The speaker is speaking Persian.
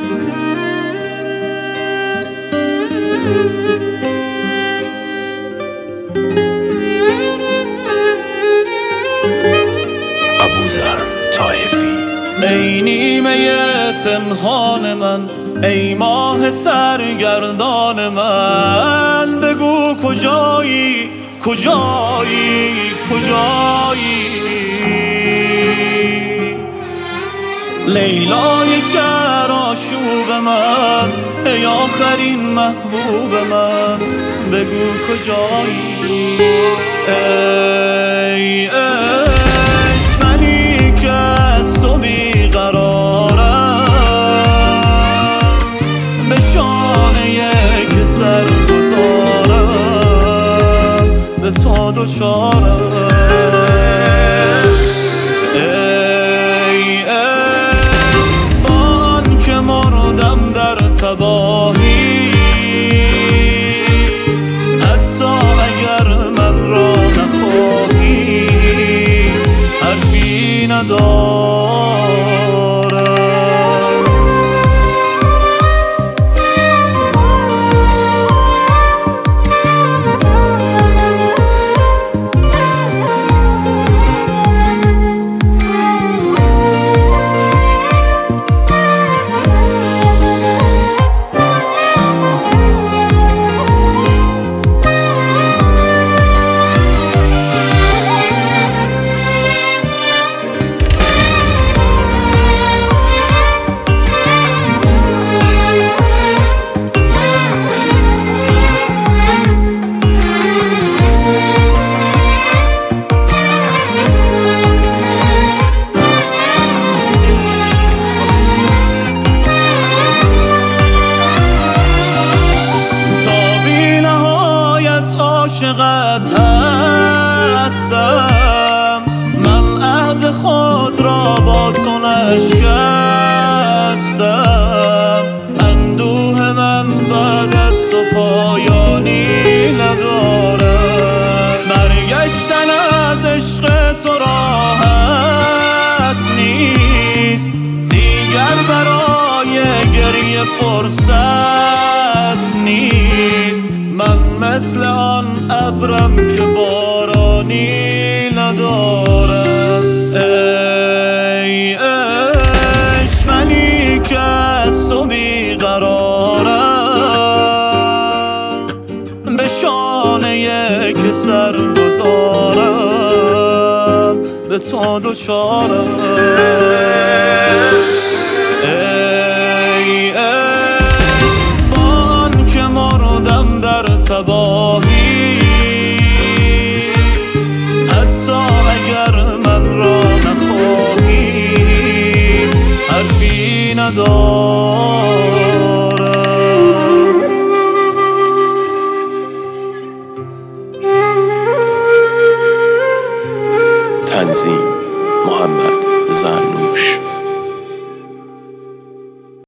ابوذر طائفی. ای نیمه پنهان من، ای ماه سرگردان من، بگو کجایی کجایی کجایی؟ لیلای شهر آشوب من، ای آخرین محبوب من، بگو کجایی؟ ای منی که از تو بیقرارم، به شانه یک سر گذارم، به تو دوچارم. ای عشق با آن که مردم در تباهی، حتی اگر من را نخواهی حرفی ندارم. عاشقت هستم، من عهد خود را با تو نشکستم، اندوه من بعد از تو پایانی ندارد، برگشتن از عشق تو راحت نیست، دیگر برای گریه فرصت نیست، من مثل آن ابرم که بارانی ندارد. ای عشق منی که از تو بیقرارم، به شانه یک سر گذارم، به تو دوچارم. ای عشق با آن که مردم در تباهی، حتی اگر من را نخواهی حرفی ندارم. تنظیم محمد زرنوش.